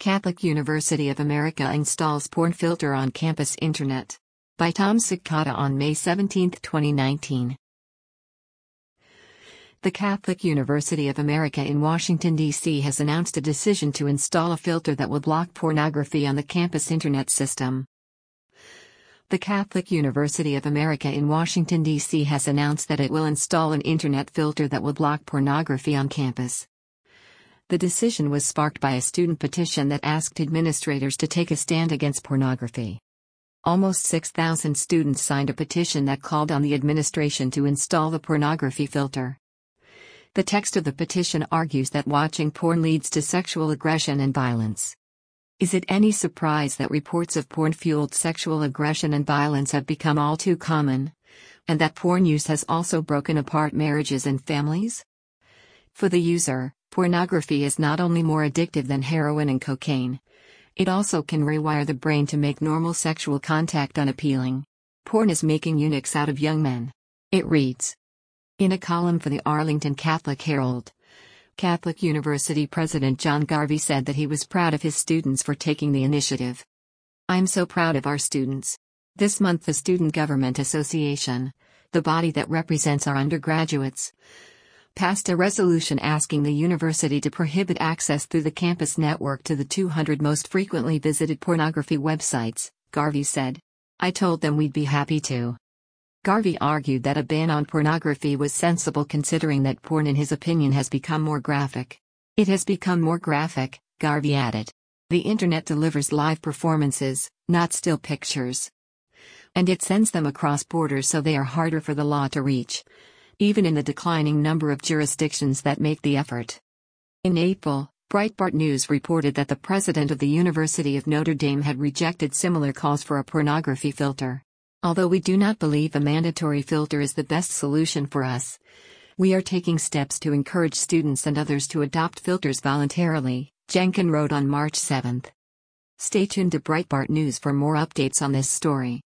Catholic University of America installs porn filter on campus internet. By Tom Sakata on May 17, 2019. The Catholic University of America in Washington, D.C. has announced a decision to install a filter that will block pornography on the campus internet system. The Catholic University of America in Washington, D.C. has announced that it will install an internet filter that will block pornography on campus. The decision was sparked by a student petition that asked administrators to take a stand against pornography. Almost 6,000 students signed a petition that called on the administration to install the pornography filter. The text of the petition argues that watching porn leads to sexual aggression and violence. Is it any surprise that reports of porn-fueled sexual aggression and violence have become all too common? And that porn use has also broken apart marriages and families? For the user, pornography is not only more addictive than heroin and cocaine. It also can rewire the brain to make normal sexual contact unappealing. Porn is making eunuchs out of young men. It reads. In a column for the Arlington Catholic Herald, Catholic University President John Garvey said that he was proud of his students for taking the initiative. I'm so proud of our students. This month the Student Government Association, the body that represents our undergraduates, passed a resolution asking the university to prohibit access through the campus network to the 200 most frequently visited pornography websites, Garvey said. I told them we'd be happy to. Garvey argued that a ban on pornography was sensible considering that porn in his opinion has become more graphic. It has become more graphic, Garvey added. The internet delivers live performances, not still pictures. And it sends them across borders so they are harder for the law to reach, even in the declining number of jurisdictions that make the effort. In April, Breitbart News reported that the president of the University of Notre Dame had rejected similar calls for a pornography filter. Although we do not believe a mandatory filter is the best solution for us, we are taking steps to encourage students and others to adopt filters voluntarily, Jenkin wrote on March 7. Stay tuned to Breitbart News for more updates on this story.